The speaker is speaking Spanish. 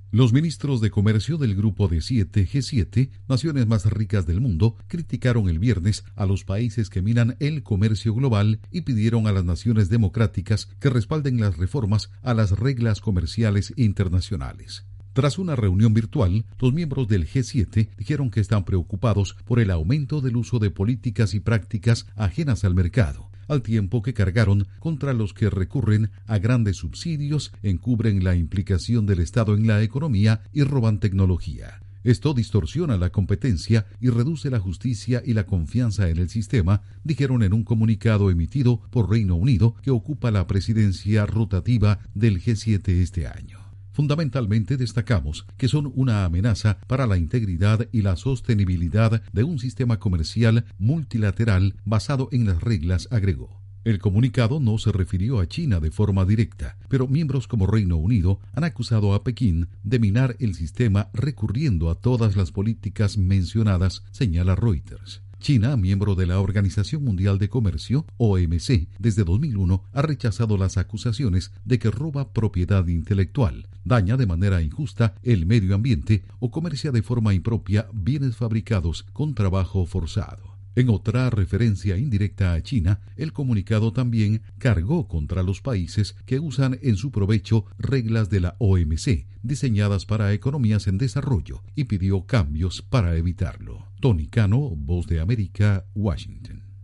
Los ministros de comercio del Grupo de 7, G7, naciones más ricas del mundo, criticaron el viernes a los países que minan el comercio global y pidieron a las naciones democráticas que respalden las reformas a las reglas comerciales internacionales. Tras una reunión virtual, los miembros del G7 dijeron que están preocupados por el aumento del uso de políticas y prácticas ajenas al mercado, al tiempo que cargaron contra los que recurren a grandes subsidios, encubren la implicación del Estado en la economía y roban tecnología. Esto distorsiona la competencia y reduce la justicia y la confianza en el sistema, dijeron en un comunicado emitido por Reino Unido, que ocupa la presidencia rotativa del G7 este año. Fundamentalmente destacamos que son una amenaza para la integridad y la sostenibilidad de un sistema comercial multilateral basado en las reglas, agregó. El comunicado no se refirió a China de forma directa, pero miembros como Reino Unido han acusado a Pekín de minar el sistema recurriendo a todas las políticas mencionadas, señala Reuters. China, miembro de la Organización Mundial de Comercio, OMC, desde 2001, ha rechazado las acusaciones de que roba propiedad intelectual, daña de manera injusta el medio ambiente o comercia de forma impropia bienes fabricados con trabajo forzado. En otra referencia indirecta a China, el comunicado también cargó contra los países que usan en su provecho reglas de la OMC, diseñadas para economías en desarrollo, y pidió cambios para evitarlo. Tony Cano, Voz de América, Washington.